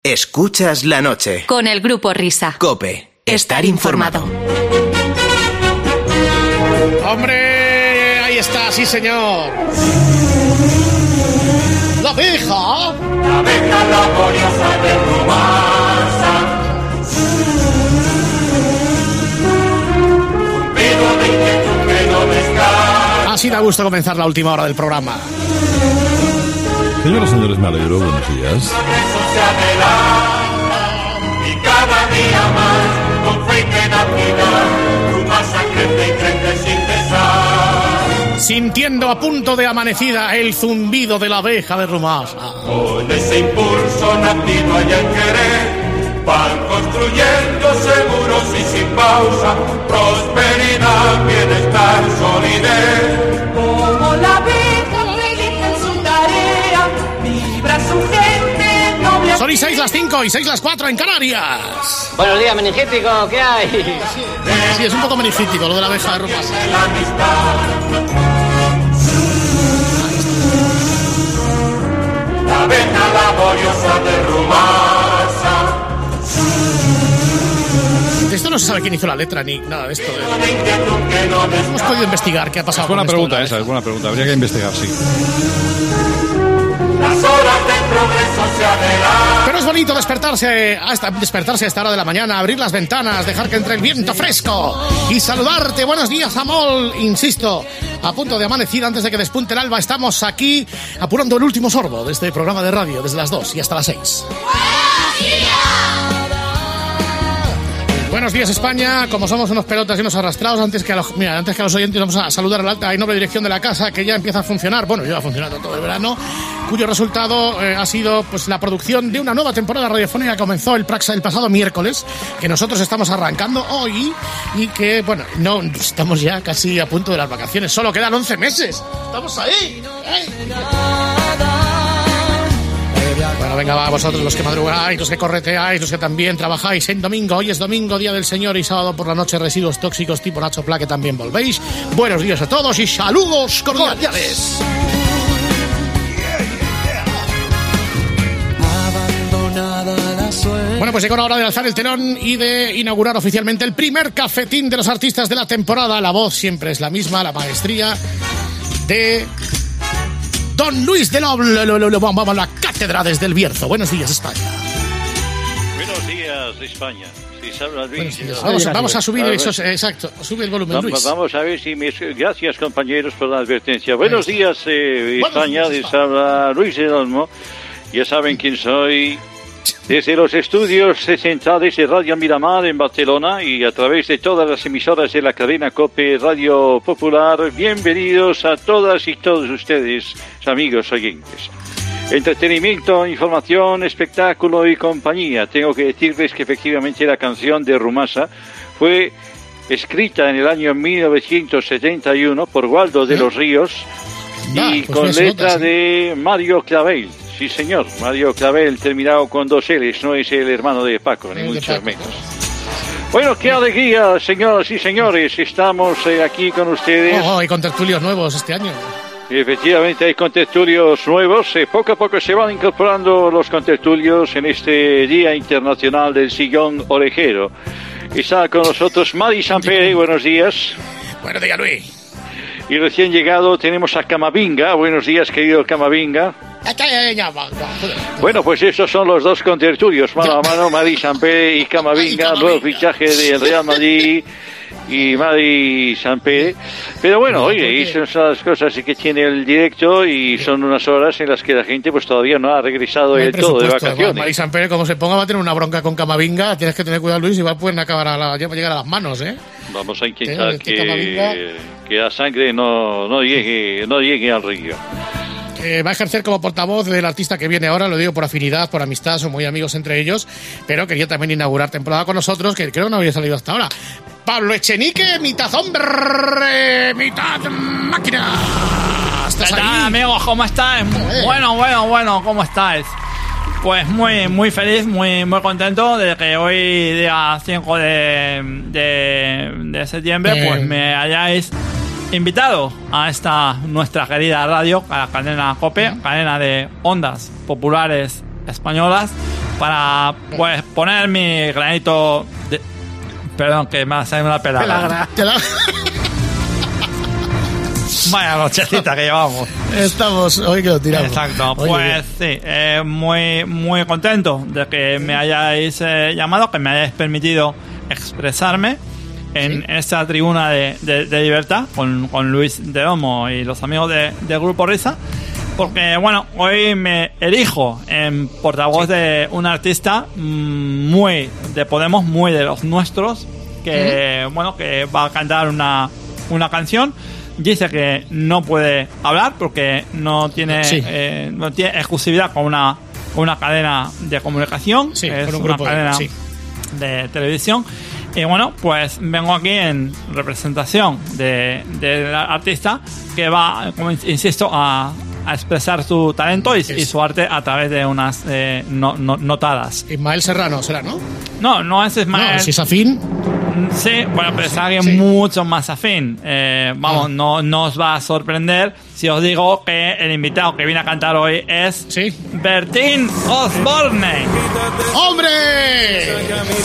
Escuchas la noche. Con el Grupo Risa. COPE. Estar informado. ¡Hombre! Ahí está, sí señor. ¡La abeja! La abeja laboriosa de Rumasa. Zumbido de inquietud que no descansa. Así da gusto comenzar la última hora del programa. Señoras y señores, me alegro, buenos días. Se adelanta y cada día más con fe y tenacidad Rumasa crece y crece sin cesar. Sintiendo a punto de amanecida el zumbido de la abeja de Rumasa. Con ese impulso nacido hay el querer, van construyendo seguros y sin pausa prosperidad, bienestar, solidez. Como la abeja realiza en su tarea, vibra su gente noble. Son y 6 las 5 y 6 las 4 en Canarias. Buenos días, meningítico, ¿qué hay? Sí, es un poco meningítico lo de la abeja de Rumasa. La amistad. La abeja laboriosa de Rumasa. De esto no se sabe quién hizo la letra ni nada de esto. De inquietud que no Hemos descansa. podido investigar qué ha pasado. Es buena con esto pregunta de la esa, abeja. es buena pregunta. Habría que investigar, sí. Las horas del progreso se adelantan. Pero es bonito despertarse a esta hora de la mañana, abrir las ventanas, dejar que entre el viento fresco y saludarte. Buenos días, Amol. Insisto, a punto de amanecer, antes de que despunte el alba, estamos aquí apurando el último sorbo de este programa de radio desde las 2 y hasta las 6. Buenos días, España. Como somos unos pelotas y unos arrastrados, antes que a los oyentes vamos a saludar a la alta y noble dirección de la casa, que ya empieza a funcionar. Bueno, lleva funcionando todo el verano, cuyo resultado ha sido pues la producción de una nueva temporada radiofónica que comenzó el pasado miércoles, que nosotros estamos arrancando hoy y que, bueno, no estamos ya casi a punto de las vacaciones. Solo quedan 11 meses. ¡Estamos ahí! Bueno, venga, va, vosotros los que madrugáis, los que correteáis, los que también trabajáis en domingo. Hoy es domingo, Día del Señor, y sábado por la noche residuos tóxicos tipo Nacho Pla, que también volvéis. Buenos días a todos y saludos cordiales. Bueno, pues llegó la hora de alzar el telón y de inaugurar oficialmente el primer cafetín de los artistas de la temporada. La voz siempre es la misma, la maestría de Don Luis de la cátedra desde el Bierzo. Buenos días, España. Buenos días, España. Si sabes, Luis, vamos a subir eso, exacto. Sube el volumen, Luis. Vamos a ver si gracias, compañeros, por la advertencia. Buenos días, España. Les habla Luis del Olmo. Ya saben quién soy. Desde los estudios centrales de Radio Miramar en Barcelona y a través de todas las emisoras de la cadena COPE Radio Popular, bienvenidos a todas y todos ustedes, amigos oyentes. Entretenimiento, información, espectáculo y compañía. Tengo que decirles que efectivamente la canción de Rumasa fue escrita en el año 1971 por Waldo de los Ríos y pues con letra de Mario Clavel. Sí, señor, Mario Clavel, terminado con 2 L's, no es el hermano de Paco, ni mucho menos. Bueno, qué alegría, señoras y señores, estamos aquí con ustedes. Y con tertulios nuevos este año. Efectivamente, hay contertulios nuevos. Poco a poco se van incorporando los contertulios en este Día Internacional del Sillón Orejero. Está con nosotros Mari Sampere, buenos días. Buenos días, Luis. Y recién llegado tenemos a Camavinga. Buenos días, querido Camavinga. Bueno, pues estos son los dos contertulios, mano a mano, Mari Sampere y Camavinga, nuevo fichaje del Real Madrid y Mari Sampere. Pero bueno, oye, esas son las cosas que tiene el directo y son unas horas en las que la gente pues todavía no ha regresado del todo de vacaciones. Mari Sampere, como se ponga, va a tener una bronca con Camavinga. Tienes que tener cuidado, Luis, y pueden acabar llegar a las manos, ¿eh? Vamos a intentar que la sangre no llegue al río. Va a ejercer como portavoz del artista que viene ahora, lo digo por afinidad, por amistad, son muy amigos entre ellos, pero quería también inaugurar temporada con nosotros, que creo que no había salido hasta ahora. Pablo Echenique, mitad hombre, mitad máquina. ¿Estás ahí? Amigos, ¿cómo estáis? Bueno, ¿cómo estáis? Pues muy feliz, muy contento de que hoy, día 5 de septiembre, pues me hayáis invitado a esta nuestra querida radio, a la cadena COPE, cadena de ondas populares españolas, para pues poner mi granito de... Perdón, que me ha salido una pelagra. Vaya nochecita que llevamos. Estamos, hoy que lo tiramos. Exacto, Oye, pues sí, muy, muy contento de que me hayáis llamado, que me hayáis permitido expresarme en esta tribuna de libertad con Luis de Olmo y los amigos del Grupo Risa, porque bueno, hoy me erijo en portavoz de un artista muy de Podemos, muy de los nuestros, que bueno, que va a cantar una canción. Dice que no puede hablar porque no tiene exclusividad con una cadena de comunicación, es con un una grupo cadena de televisión. Y bueno, pues vengo aquí en representación del artista que va, como insisto, a expresar su talento y su arte a través de unas notadas. Ismael Serrano será, ¿no? No es Ismael. No, si es afín. Sí, bueno, pero es alguien mucho más afín. Vamos, no os va a sorprender si os digo que el invitado que viene a cantar hoy es Bertín Osborne. ¡Hombre!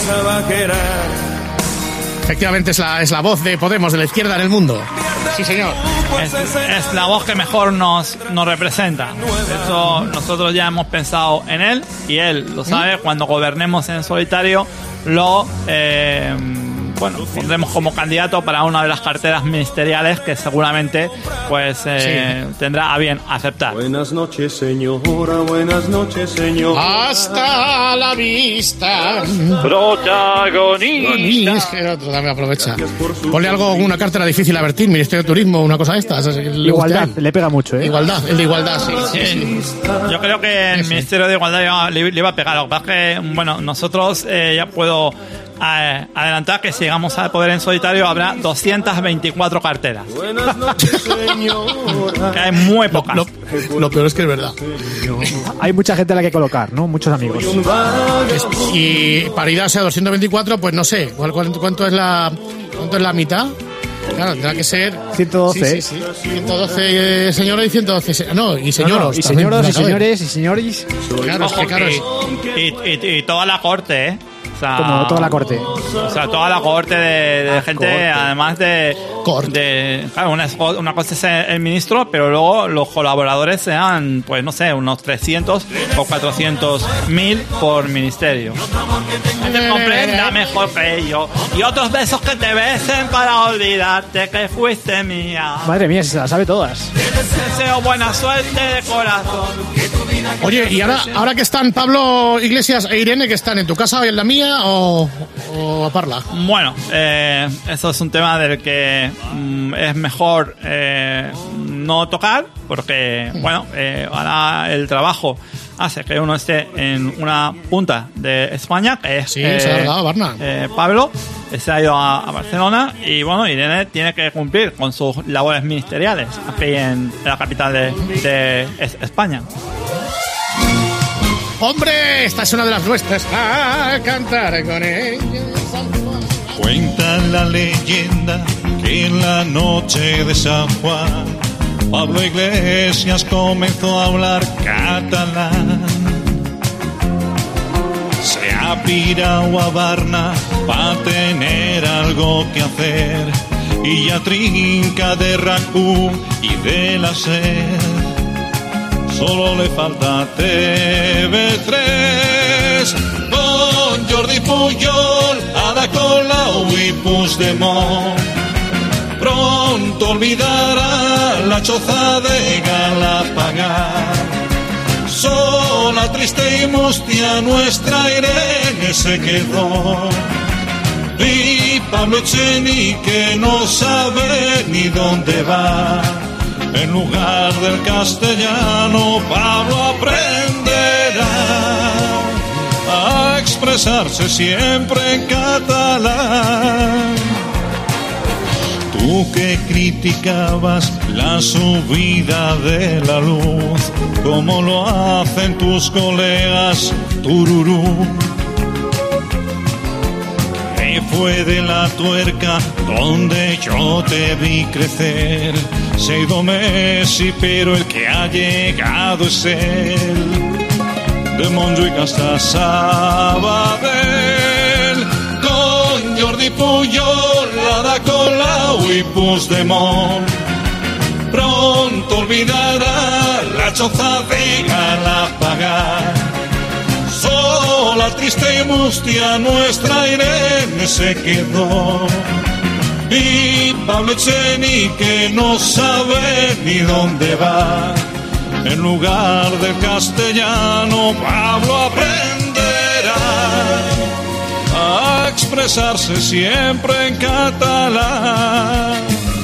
Efectivamente es la voz de Podemos, de la izquierda en el mundo. Sí, señor. Es la voz que mejor nos representa. De hecho, nosotros ya hemos pensado en él y él lo sabe. Cuando gobernemos en solitario, pondremos como candidato para una de las carteras ministeriales que seguramente pues tendrá a bien aceptar. Buenas noches, señora, buenas noches, señor. Hasta la vista. Protagonista. El otro también aprovecha. Ponle algo, una cartera difícil a Bertín, Ministerio de Turismo, una cosa de estas. Igualdad, le pega mucho, ¿eh? Igualdad, el de igualdad, sí. Yo creo que el Ministerio de Igualdad le iba a pegar. Lo que pasa es que, bueno, nosotros ya puedo adelantar que si llegamos al poder en solitario habrá 224 carteras. Buenas noches, señora. Que hay muy pocas. Lo peor es que es verdad. Hay mucha gente a la que colocar, ¿no? Muchos amigos. Y paridad sea 224, pues no sé. ¿Cuánto es la mitad? Claro, tendrá que ser 112. Sí. 112 señores y 112 y señoros. Y señoros, y señores, y señores. Claro, y toda la corte, ¿eh? O sea, como toda la corte. O sea, toda la corte de gente, corte. además de claro, una cosa es el ministro, pero luego los colaboradores sean, pues no sé, unos 300 o 400.000 por ministerio. Que te comprenda mejor que yo. Y otros besos que te besen para olvidarte que fuiste mía. Madre mía, si se las sabe todas. Deseo buena suerte de corazón. Oye, y ahora que están Pablo Iglesias e Irene, que están en tu casa o en la mía o a Parla. Bueno, eso es un tema del que es mejor no tocar, porque bueno, ahora el trabajo hace que uno esté en una punta de España, que es se ha largado Barna. Pablo se ha ido a Barcelona, y bueno, Irene tiene que cumplir con sus labores ministeriales aquí en la capital de España. ¡Hombre! Esta es una de las nuestras. A cantar con ella. Cuenta la leyenda que en la noche de San Juan Pablo Iglesias comenzó a hablar catalán. Se ha pirado a Barna pa' tener algo que hacer y ya trinca de RAC1 y de la SER. Solo le falta TV3 con Jordi Pujol, Ada Colau y Puigdemont. Pronto olvidará la choza de Galapagar. Sola, triste y mustia nuestra Irene se quedó. Y Pablo Echenique no sabe ni dónde va. En lugar del castellano, Pablo aprenderá a expresarse siempre en catalán. Tú que criticabas la subida de la luz, como lo hacen tus colegas, tururú. Fue de la tuerca donde yo te vi crecer. Se ha ido Messi, pero el que ha llegado es él. de Montjuïc hasta Sabadell, con Jordi Pujol, Ada Colau y Puigdemont. Pronto olvidará la choza de Galapagar. Sola, triste y mustia, nuestra Irene se quedó. Y Pablo Echenique no sabe ni dónde va. En lugar del castellano, Pablo aprenderá a expresarse siempre en catalán.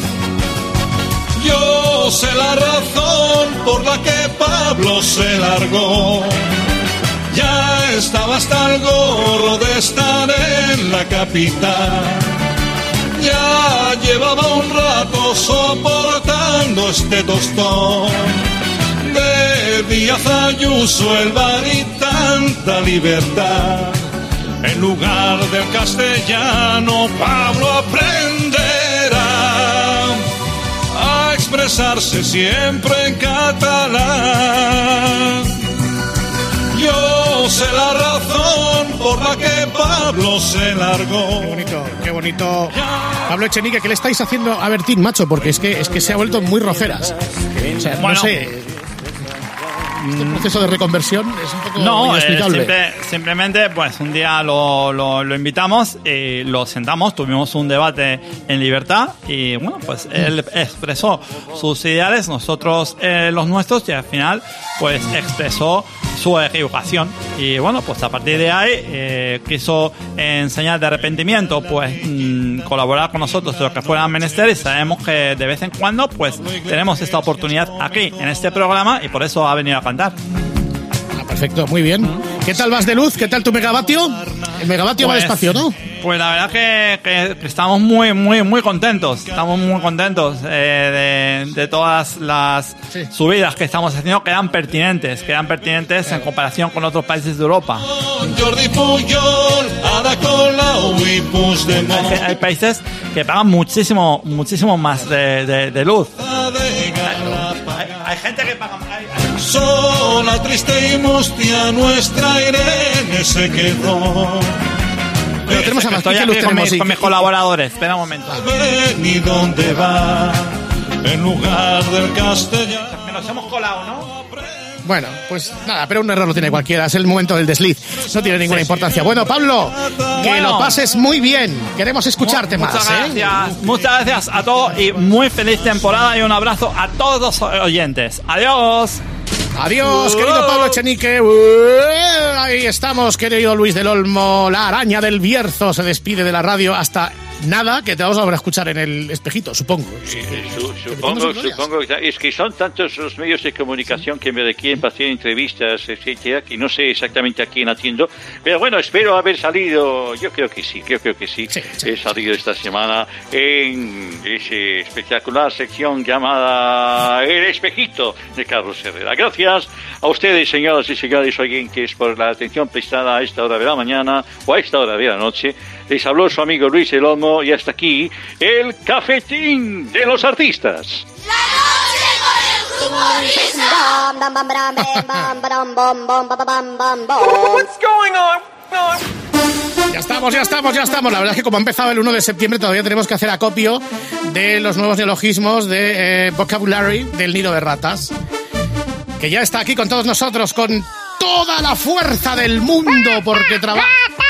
Yo sé la razón por la que Pablo se largó. Ya estaba hasta el gorro de estar en la capital. Ya llevaba un rato soportando este tostón de Díaz Ayuso, el bar y tanta libertad. En lugar del castellano, Pablo aprenderá a expresarse siempre en catalán. Yo sé la razón por la que Pablo se largó. Qué bonito, qué bonito. Pablo Echenique, ¿qué le estáis haciendo a Bertín, macho? Porque es que se ha vuelto muy rojeras. O sea, bueno, no sé. Este proceso de reconversión es un poco inexplicable. Simplemente, pues un día lo invitamos, lo sentamos, tuvimos un debate en libertad y bueno, pues él expresó sus ideales, nosotros los nuestros, y al final pues expresó su equivocación. Y bueno, pues a partir de ahí quiso en señal de arrepentimiento pues colaborar con nosotros lo que fuera menester, y sabemos que de vez en cuando pues tenemos esta oportunidad aquí en este programa y por eso ha venido a cantar. Perfecto, muy bien. ¿Qué tal vas de luz? ¿Qué tal tu megavatio? El megavatio va despacio, ¿no? Pues la verdad que estamos muy contentos. Estamos muy contentos de todas las subidas que estamos haciendo. Quedan pertinentes en comparación con otros países de Europa. Jordi Pujol, Ada Colau y Puigdemont. Hay países que pagan muchísimo más de luz. Hay gente que paga. Sola, triste y mustia, nuestra Irene se quedó. Pero tenemos a más con mis colaboradores. Espera un momento. Ni dónde va, en lugar del castellano. Que nos hemos colado, ¿no? Bueno, pues nada, pero un error lo tiene cualquiera. Es el momento del desliz. No tiene ninguna importancia. Bueno, Pablo, que lo pases muy bien. Queremos escucharte más. Muchas gracias a todos y muy feliz temporada y un abrazo a todos los oyentes. Adiós. Adiós, querido Pablo Echenique. Ahí estamos, querido Luis del Olmo. La araña del Bierzo se despide de la radio hasta nada, que te vamos a volver a escuchar en el espejito, supongo. Supongo. Es que son tantos los medios de comunicación que me requieren para hacer entrevistas, etcétera, que no sé exactamente a quién atiendo. Pero bueno, espero haber salido, yo creo que sí. He salido esta semana en esa espectacular sección llamada El Espejito de Carlos Herrera. Gracias a ustedes, señoras y señores oyentes, por la atención prestada a esta hora de la mañana o a esta hora de la noche. Les habló su amigo Luis del Olmo y hasta aquí el cafetín de los artistas. La noche con el What's going on? Ya estamos. La verdad es que como ha empezado el 1 de septiembre todavía tenemos que hacer acopio de los nuevos neologismos de vocabulary del nido de ratas, que ya está aquí con todos nosotros con toda la fuerza del mundo porque trabaja.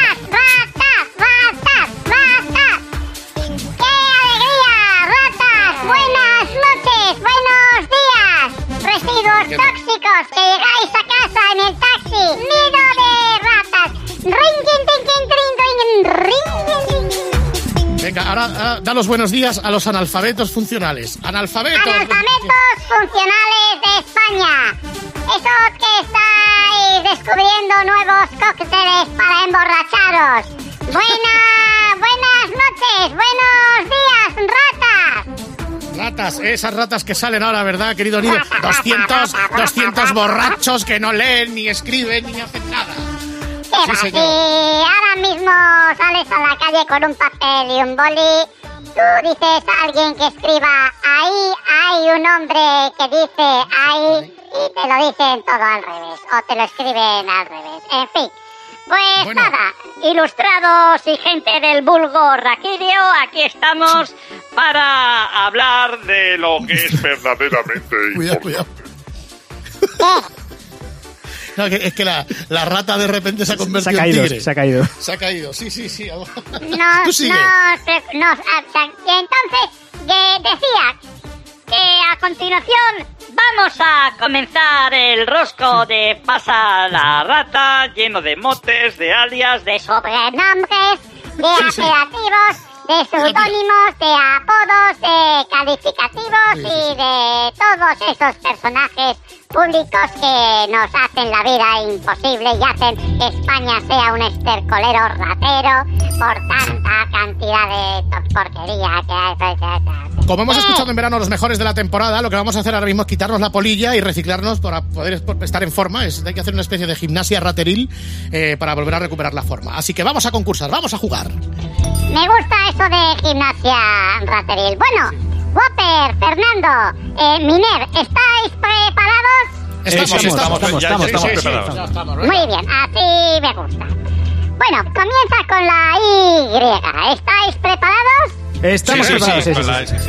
Residuos tóxicos que llegáis a casa en el taxi. Nido de ratas. Venga, ahora da los buenos días a los analfabetos funcionales. Analfabetos Funcionales de España. Esos que estáis descubriendo nuevos cócteles para emborracharos. Buenas noches, buenos días, ratas. Ratas, esas ratas que salen ahora, ¿verdad, querido Nido? 200 borrachos que no leen, ni escriben, ni hacen nada. Sí, ahora mismo sales a la calle con un papel y un boli, tú dices a alguien que escriba, ahí hay un hombre que dice, ahí, y te lo dicen todo al revés, o te lo escriben al revés. En fin, pues nada, ilustrados y gente del vulgo raquidio, aquí estamos para hablar de lo que es verdaderamente Cuidado. No, es que la rata de repente se ha convertido en tigre. Se ha caído. Se ha caído, sí. No, Tú sigue. Y entonces, decía que a continuación vamos a comenzar el rosco de Pasa la Rata, lleno de motes, de alias, de sobrenombres, de apelativos, de seudónimos, de apodos, de calificativos y de todos esos personajes públicos que nos hacen la vida imposible y hacen que España sea un estercolero ratero por tanta cantidad de porquería que hay. Como hemos escuchado en verano los mejores de la temporada, lo que vamos a hacer ahora mismo es quitarnos la polilla y reciclarnos para poder estar en forma. Hay que hacer una especie de gimnasia rateril para volver a recuperar la forma. Así que vamos a concursar, vamos a jugar. Me gusta eso de gimnasia rateril. Bueno, Whopper, Fernando, Miner, ¿estáis preparados? Estamos preparados. Muy bien, así me gusta. Bueno, comienza con la Y. ¿Estáis preparados? Estamos preparados, sí.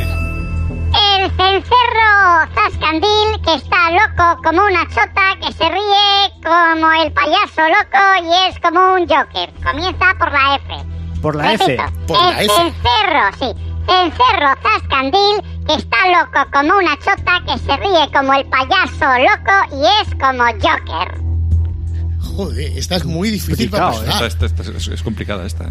El cencerro Zascandil, que está loco como una chota, que se ríe como el payaso loco y es como un Joker. Comienza por la F. Por la F. El cencerro, sí. Cencerro Zascandil, que está loco como una chota, que se ríe como el payaso loco y es como Joker. Joder, esta es muy difícil para pasar. Esta es complicada esta.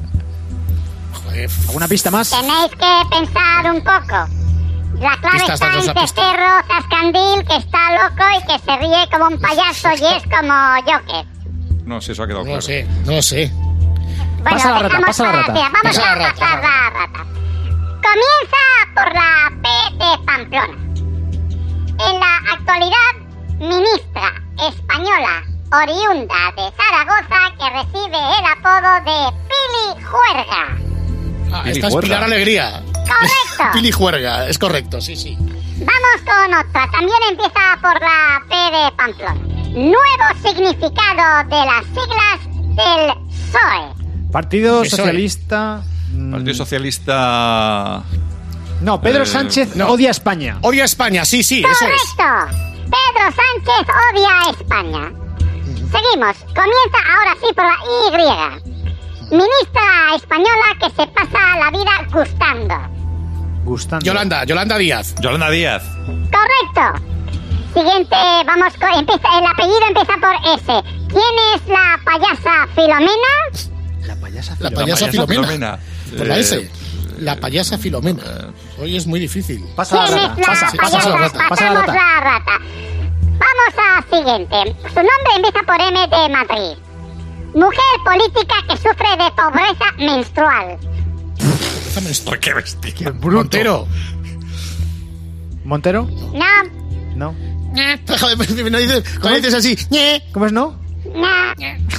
Joder. ¿Alguna pista más? Tenéis que pensar un poco. La clave está en Cencerro Zascandil, que está loco y que se ríe como un payaso y es como Joker. No sé, eso ha quedado claro. No sé. Bueno, pasa la rata. Vamos a pasar la rata. Comienza por la P de Pamplona. En la actualidad, ministra española oriunda de Zaragoza, que recibe el apodo de Pili Juerga. Esta es Pilar Alegría. Correcto. Pili Juerga, es correcto, sí. Vamos con otra. También empieza por la P de Pamplona. Nuevo significado de las siglas del PSOE. Partido Socialista. Partido Socialista. No, Pedro Sánchez odia España. Odia España, sí, eso es. Correcto. Pedro Sánchez odia a España. Seguimos. Comienza ahora sí por la Y. Ministra española que se pasa la vida gustando. Yolanda Díaz. Correcto. Siguiente, vamos con... el apellido empieza por S. ¿Quién es la payasa Filomena? La payasa Filomena. Por la S. La payasa Filomena. Hoy es muy difícil. Pasa la rata. Pasamos la rata. Vamos a siguiente. Su nombre empieza por M de Madrid. Mujer política que sufre de pobreza menstrual. ¡Qué bestia! Montero. ¿Montero? No. Joder, no dices así. ¿Cómo es no? No.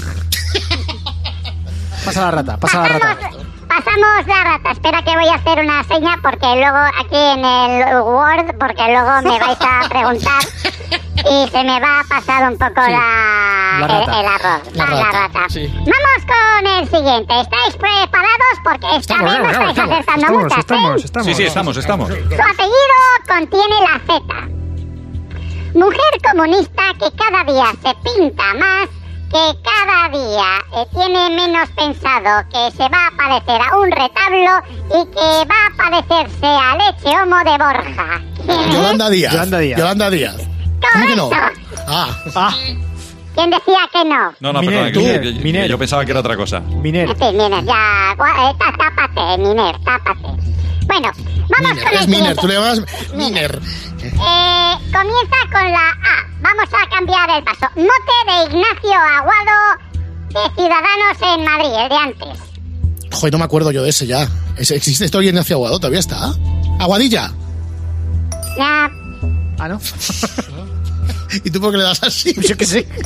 Pasa la rata. Pasamos la rata. Espera que voy a hacer una seña porque luego aquí en el Word, porque luego me vais a preguntar y se me va a pasar un poco el arroz. La rata. Sí. Vamos con el siguiente. ¿Estáis preparados? Porque esta vez no estáis acertando muchas. Estamos. Sí, estamos. Su apellido contiene la Z. Mujer comunista que cada día se pinta más, que cada día tiene menos pensado que se va a parecer a un retablo y que va a parecerse a Leche Homo de Borja. Yolanda Díaz. Correcto. ¿Quién decía que no? No, Miner, perdón. Miner. Yo pensaba que era otra cosa. Miner. Sí, Miner, ya. Tápate, Miner, tápate. Bueno, vamos con el es Miner, siguiente. tú le llamas Miner. Comienza con la A. Vamos a cambiar el paso. Mote de Ignacio Aguado de Ciudadanos en Madrid, el de antes. Joder, no me acuerdo yo de ese ya. ¿Existe esto hoy en Ignacio Aguado? ¿Todavía está? ¿Aguadilla? No. Ah, ¿no? ¿Y tú por qué le das así? Yo que sé.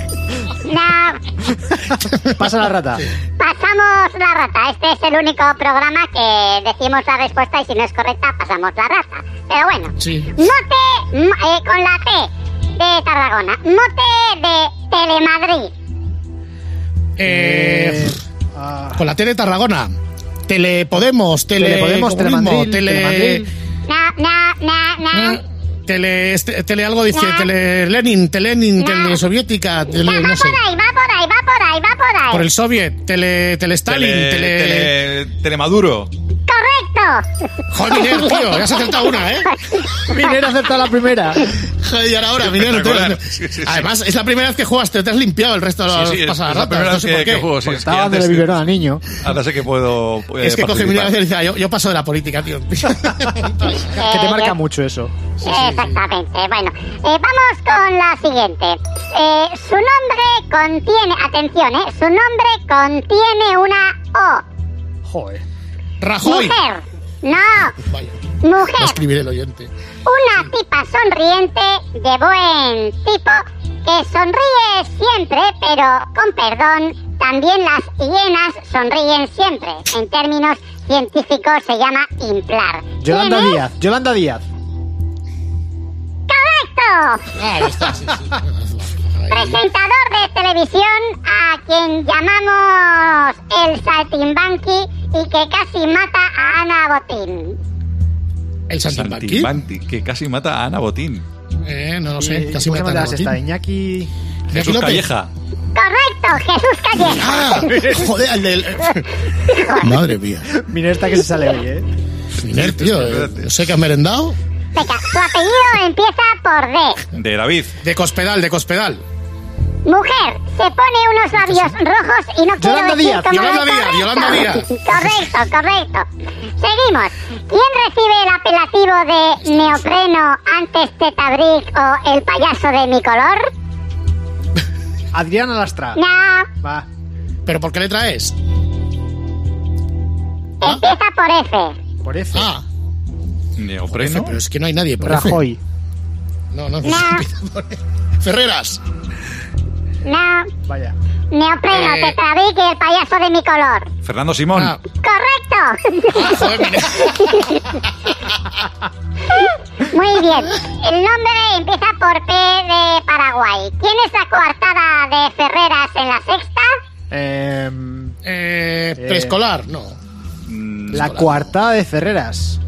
No. Pasa la rata. Pasamos la rata. Este es el único programa que decimos la respuesta y si no es correcta, pasamos la rata. Pero bueno. Sí. Mote con la T de Tarragona. Mote de Telemadrid. Con la tele Tarragona. Telepodemos, Telemandril, Tele algo dice, Tele Lenin, Tele Soviética, Va por ahí. Por el Soviet, Tele Stalin, Telemaduro. ¡Correcto! Joder, Miner, tío, ya has acertado una, ¿eh? Miner ha acertado la primera. Joder, y ahora, Miner, además, es la primera vez que juegas, te has limpiado el resto de las pasadas es la primera ratas, no sé por qué. que juego, sí, Estaba dándole biberón al niño. Ahora sé que puedo Es que coge Miner y dice, yo paso de la política, tío. Que te marca mucho eso. Exactamente. Bueno, vamos con la siguiente. Su nombre contiene, atención, su nombre contiene una O. Joder. Rajoy. Mujer. No. Vaya, Mujer. va a escribir el oyente. Una tipa sonriente de buen tipo que sonríe siempre, pero con perdón, también las hienas sonríen siempre. En términos científicos se llama implar. Yolanda Díaz. ¡Correcto! Ahí está, sí. Presentador de televisión a quien llamamos el Saltimbanqui y que casi mata a Ana Botín. ¿El Saltimbanqui? Saltimbanqui, que casi mata a Ana Botín. No lo sé, casi ¿Cómo mata a se Ana llama esta? Botín. Iñaki... Jesús Calleja. Correcto, Jesús Calleja. Ah, joder, el del... Madre mía. Miner está que se sale hoy, ¿eh? Miner, tío, no sé qué has merendado. Venga, su apellido empieza por D. De David. De Cospedal. Mujer, se pone unos labios rojos y no quiero Yolanda decir Díaz, cómo Yolanda Díaz. Correcto. Seguimos. ¿Quién recibe el apelativo de neopreno, antes Tetabric o el payaso de mi color? Adriana Lastra. No, Va. ¿Pero por qué le traes? empieza por F. Por F. Ah, Neopreno. pero es que no hay nadie por Rajoy. F. No. No. Ferreras. No, Vaya. neopreno, Tetabric y el payaso de mi color. Fernando Simón. Ah, Correcto. joder, Miner. Muy bien. El nombre empieza por P de Paraguay. ¿Quién es la coartada de Ferreras en la sexta? Preescolar, no. La coartada de Ferreras.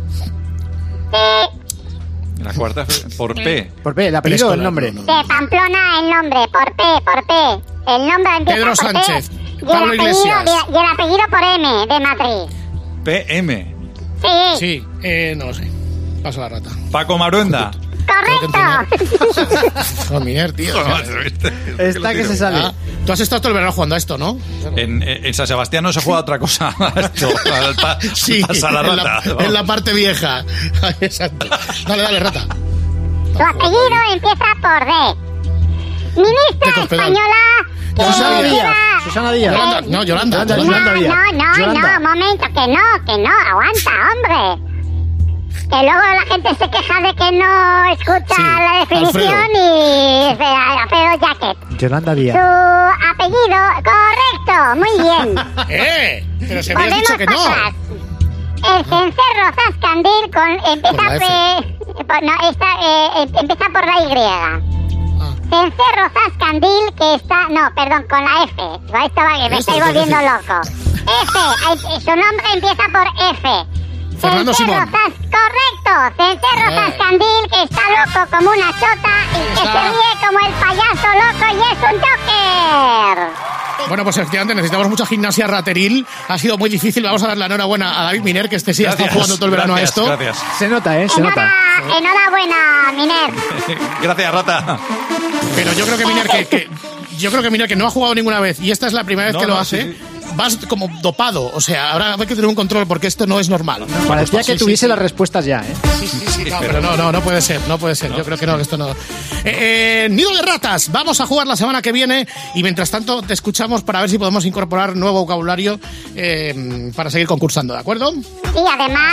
La cuarta por P. Por P, el apellido o el nombre. No. De Pamplona el nombre, por P. El nombre empieza Pedro por Sánchez, P. Pablo Iglesias. Y el apellido por M, de Madrid. PM. Sí, Sí, no lo sé. Paso la rata. Paco Maruenda. correcto. Joder, Miner, tío. Esta que se sale. Ah, tú has estado todo el verano jugando a esto, ¿no? En San Sebastián no se juega otra cosa. Esto, Sí, pasa la rata. en la parte vieja. Exacto. Dale, rata. Su apellido empieza por D. Ministra Cospedal. española. Susana Díaz. Yolanda. Yolanda Díaz. Yolanda. Momento, que no, aguanta, hombre. Que luego la gente se queja de que no escucha Sí, la definición Alfredo. y Alfredo Jacket. Yolanda Su Díaz. apellido, correcto, muy bien. Pero se me has dicho que no. pasar. El cencerro Zascandil empieza Por la F. empieza por la Y. Cencerro Zascandil que está... No, perdón, con la F. Esto va, que me estoy volviendo loco. F, su nombre empieza por F. Fernando Simón. Correcto, Cencerro Zascandil que está loco como una chota y que se ríe como el payaso loco y es un Joker. Bueno, pues efectivamente necesitamos mucha gimnasia rateril. Ha sido muy difícil. Vamos a dar la enhorabuena a David Miner, que sí ha estado jugando todo el verano a esto. Gracias. Se nota, se nota. Enhorabuena, Miner. Gracias, rata. Pero yo creo que Miner que no ha jugado ninguna vez y esta es la primera vez que lo hace. Sí. Vas como dopado, o sea, ahora hay que tener un control porque esto no es normal. Parecía que tuviese las respuestas ya, Sí, no, pero no puede ser, Yo creo que no, que esto no. Nido de ratas, vamos a jugar la semana que viene y mientras tanto te escuchamos para ver si podemos incorporar nuevo vocabulario para seguir concursando, ¿de acuerdo? Sí, además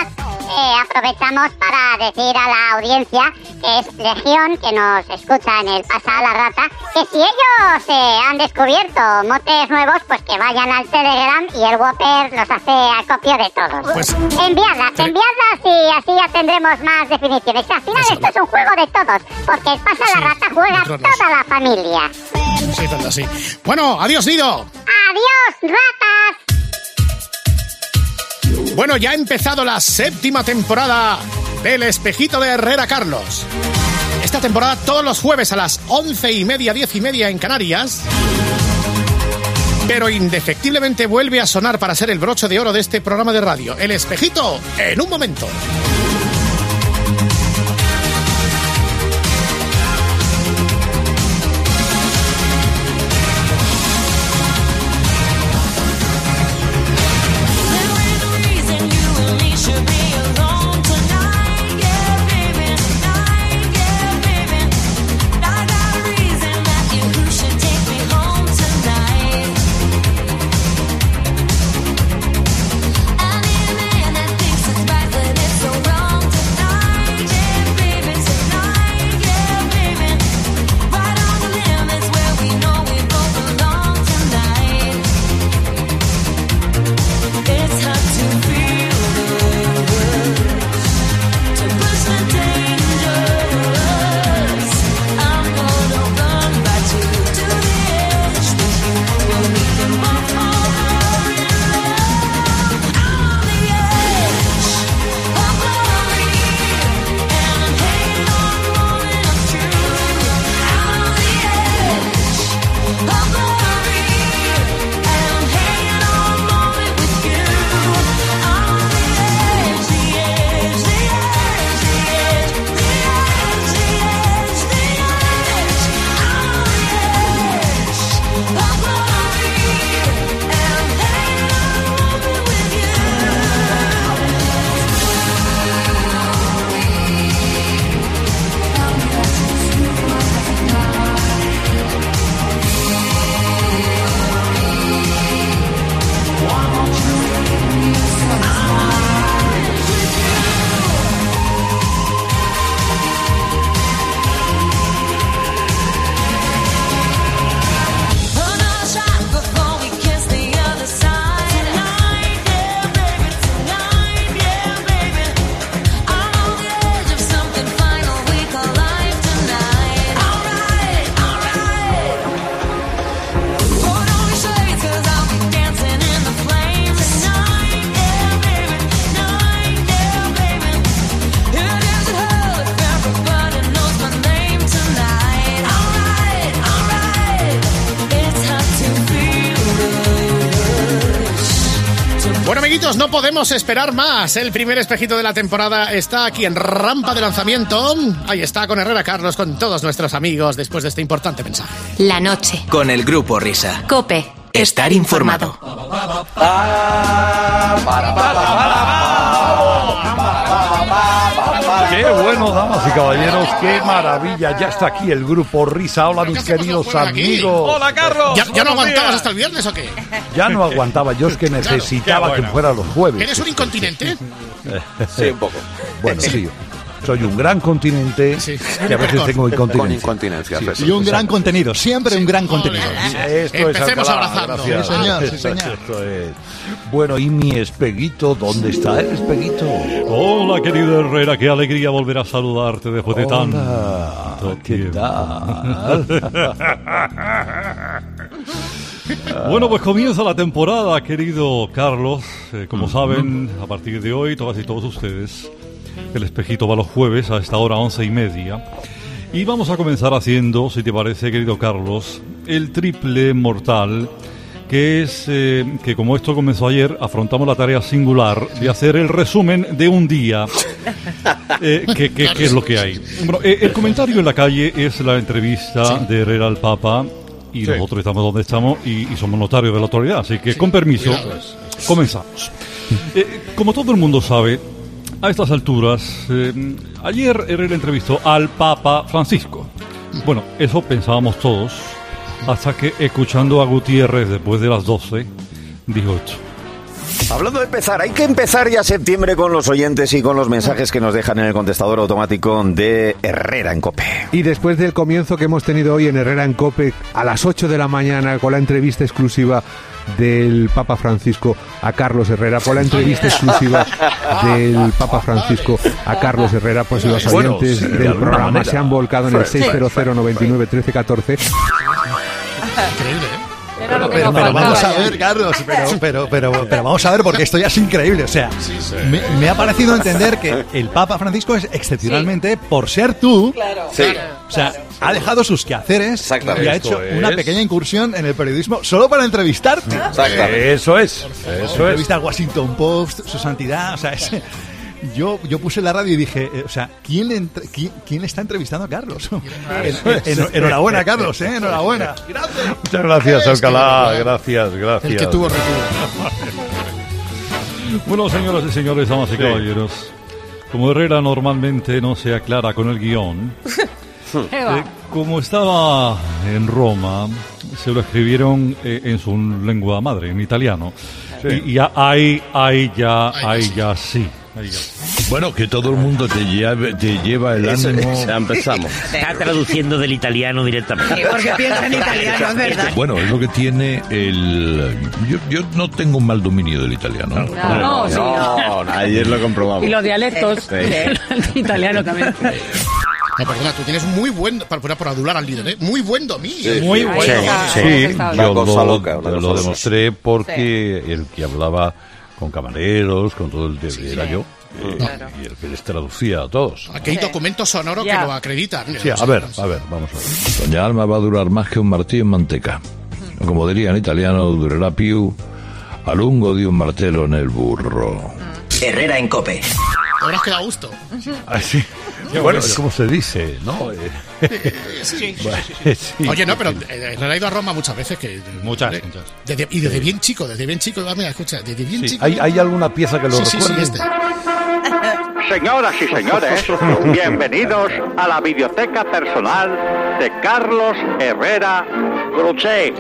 aprovechamos para decir a la audiencia, que es Legión, que nos escucha en el Pasa a la Rata, que si ellos han descubierto motes nuevos, pues que vayan al Telegram y el Whopper los hace acopio de todos. Pues, enviadlas y así ya tendremos más definiciones. Al final esto es un juego de todos, porque el Pasa a la Rata juega toda la familia. Sí, tanto así. Bueno, adiós, Nido. ¡Adiós, ratas! Bueno, ya ha empezado la 7ª temporada del Espejito de Herrera Carlos. Esta temporada todos los jueves a las 11:30, 10:30 en Canarias. Pero indefectiblemente vuelve a sonar para ser el broche de oro de este programa de radio. El Espejito, en un momento. No podemos esperar más. El primer espejito de la temporada está aquí en rampa de lanzamiento. Ahí está con Herrera Carlos, con todos nuestros amigos después de este importante mensaje. La noche. Con el Grupo Risa. COPE. Estar informado. Qué bueno, damas y caballeros, qué maravilla. Ya está aquí el Grupo Risa. Hola, mis queridos amigos. Hola, Carlos. ¿Ya no aguantabas hasta el viernes o qué? Ya no aguantaba, yo es que necesitaba que fuera los jueves. ¿Eres un incontinente? Sí, un poco. Bueno, sí. Soy un gran continente que a veces tengo incontinencia. Y un gran contenido, siempre un gran contenido. Empecemos abrazando. Gracias. Sí, señor, sí, señor. Esto es. Bueno, ¿y mi espeguito? ¿Dónde está el espeguito? Hola, querido Herrera, qué alegría volver a saludarte después de tanto ¿qué tal? Bueno, pues comienza la temporada, querido Carlos. Como saben, a partir de hoy, todas y todos ustedes, el espejito va los jueves a esta hora 11:30. Y vamos a comenzar haciendo, si te parece, querido Carlos, el triple mortal, que es que como esto comenzó ayer, afrontamos la tarea singular de hacer el resumen de un día. ¿Qué es lo que hay? Bueno, el comentario en la calle es la entrevista de Herrera al Papa. Y nosotros estamos donde estamos y somos notarios de la autoridad. Así que, con permiso, comenzamos. Como todo el mundo sabe, a estas alturas, ayer Herrera entrevistó al Papa Francisco. Bueno, eso pensábamos todos, hasta que, escuchando a Gutiérrez después de las 12, dijo esto. Hablando de empezar, hay que empezar ya septiembre con los oyentes y con los mensajes que nos dejan en el contestador automático de Herrera en COPE. Y después del comienzo que hemos tenido hoy en Herrera en COPE a las 8 de la mañana con la entrevista exclusiva del Papa Francisco a Carlos Herrera, con la entrevista exclusiva del Papa Francisco a Carlos Herrera, pues los oyentes del programa se han volcado en el 600 99 13 14. Increíble, ¿eh? Pero vamos a ver, Carlos, pero vamos a ver, porque esto ya es increíble. O sea, me ha parecido entender que el Papa Francisco es excepcionalmente, por ser tú, o sea, ha dejado sus quehaceres y ha hecho una pequeña incursión en el periodismo solo para entrevistarte. Eso es. Entrevista al Washington Post, su santidad, o sea, Yo puse la radio y dije, o sea, ¿quién está entrevistando a Carlos? Enhorabuena, Carlos, enhorabuena. Gracias. Muchas gracias, Alcalá. Gracias. El que tuvo retuvo. Bueno, señoras y señores, damas y caballeros, como Herrera normalmente no se aclara con el guión, como estaba en Roma, se lo escribieron en su lengua madre, en italiano. Sí. Y ahí ya sí. Bueno, que todo el mundo te lleva el ánimo. Ya empezamos. Está traduciendo del italiano directamente. Porque piensa en italiano, es verdad. Bueno, es lo que tiene yo no tengo un mal dominio del italiano. No, ayer lo comprobamos. Y los dialectos del italiano también. No, perdona, tú tienes muy buen, por adular al líder, muy buen dominio. Sí, muy bueno. Sí, yo lo demostré porque el que hablaba con camareros, con todo el era yo. Y el que les traducía a todos. Aquí hay documentos sonoros que lo acreditan. Sí, a ver, vamos a ver. Doña Alma va a durar más que un martillo en manteca. Como diría en italiano, durerà più a lungo de un martelo en el burro. Herrera en COPE. Te habrás quedado a gusto. Sí. Bueno, es como se dice, ¿no? Sí. Oye, no, pero Herrera ha ido a Roma muchas veces. Muchas. Y desde bien chico, mira, escucha, desde bien chico. ¿Hay alguna pieza que lo recuerde? Sí, Señoras y señores, bienvenidos a la biblioteca personal de Carlos Herrera Gruchet.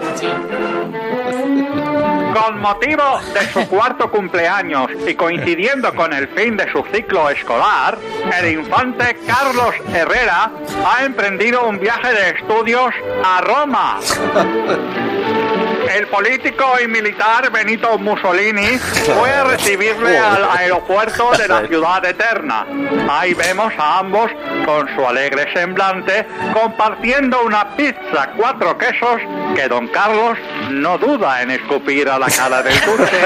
Con motivo de su cuarto cumpleaños y coincidiendo con el fin de su ciclo escolar, el infante Carlos Herrera ha emprendido un viaje de estudios a Roma. El político y militar Benito Mussolini fue a recibirle al aeropuerto de la ciudad eterna. Ahí vemos a ambos con su alegre semblante compartiendo una pizza 4 quesos que don Carlos no duda en escupir a la cara del dulce.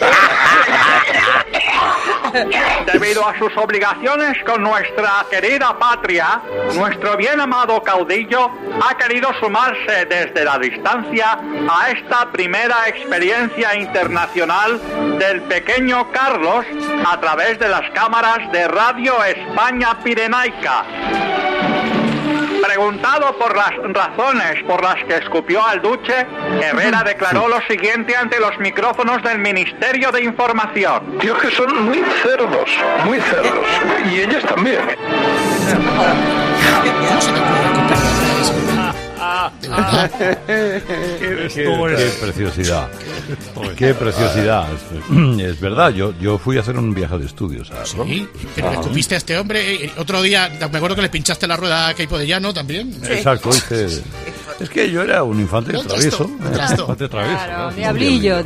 Debido a sus obligaciones con nuestra querida patria, nuestro bien amado caudillo ha querido sumarse desde la distancia a esta primera experiencia internacional del pequeño Carlos a través de las cámaras de Radio España Pirenaica. Preguntado por las razones por las que escupió al duce, Herrera declaró lo siguiente ante los micrófonos del Ministerio de Información. Tío, que son muy cerdos. Y ellas también. Qué preciosidad. Qué preciosidad. Es verdad, yo fui a hacer un viaje de estudios a Roma. Sí, pero le escupiste a este hombre. Otro día, me acuerdo que le pinchaste la rueda a Keipo de Llano también. Sí. Exacto, hice. Es que yo era un infante travieso. Infante travieso. Claro, diablillo.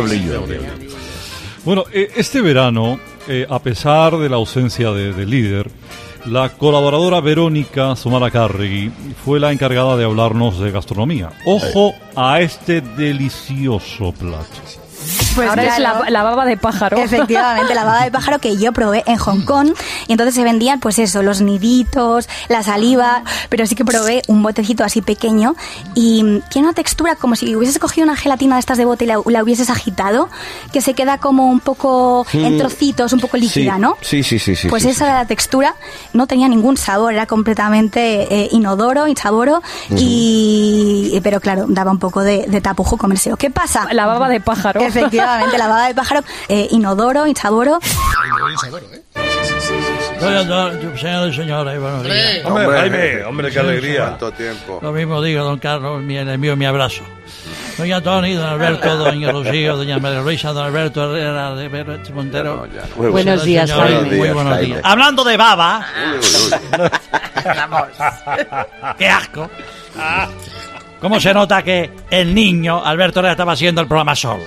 Bueno, este verano, a pesar de la ausencia de líder, la colaboradora Verónica Zumaracárregui fue la encargada de hablarnos de gastronomía. Ojo a este delicioso plato. Pues ahora es la baba de pájaro. Efectivamente, la baba de pájaro que yo probé en Hong Kong. Y entonces se vendían, pues eso, los niditos, la saliva. Pero sí que probé un botecito así pequeño. Y tiene una textura como si hubieses cogido una gelatina de estas de bote y la hubieses agitado. Que se queda como un poco en trocitos, un poco líquida, ¿no? Sí. Pues esa era la textura. No tenía ningún sabor, era completamente inodoro, insaboro. Pero claro, daba un poco de tapujo comérselo. ¿Qué pasa? La baba de pájaro. Efectivamente, la baba de pájaro, inodoro, insaboro. Señores y señores, buenos días. Hombre, Jaime, qué alegría. Lo mismo digo, don Carlos, le envío mi abrazo. Doña Toni, don Alberto, doña Rocío, doña María Luisa, don Alberto Herrera de Berreche Montero. Buenos días, Jaime. Muy buenos días. Hablando de baba. ¡Qué asco! ¿Cómo se nota que el niño, Alberto Herrera, estaba haciendo el programa solo?